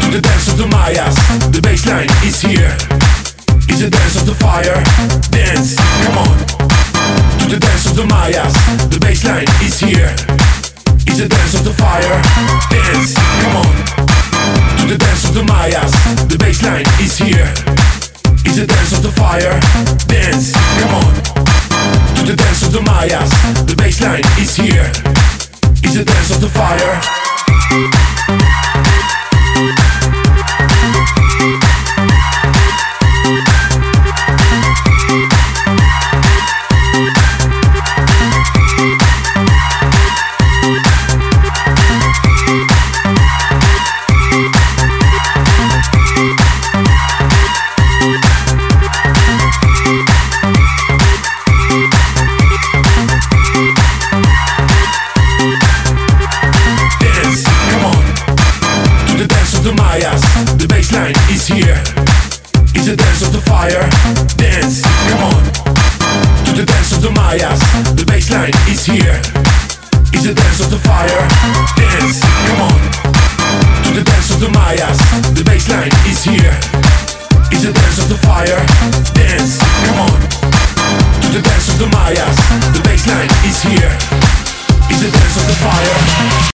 To the dance of the Mayas, the bassline is here. It's the dance of the fire. Dance, come on. To the dance of the Mayas, the bassline is here. It's the dance of the fire. Dance, come on. To the dance of the Mayas, the bassline is here. It's the dance of the fire. Dance, come on. To the dance of the Mayas, the bassline is here. It's the dance of the fire. The bassline is here. It's the dance of the fire. Dance, come on. To the dance of the Mayas, the bassline is here. It's the dance of the fire. Dance, come on. To the dance of the Mayas, the bassline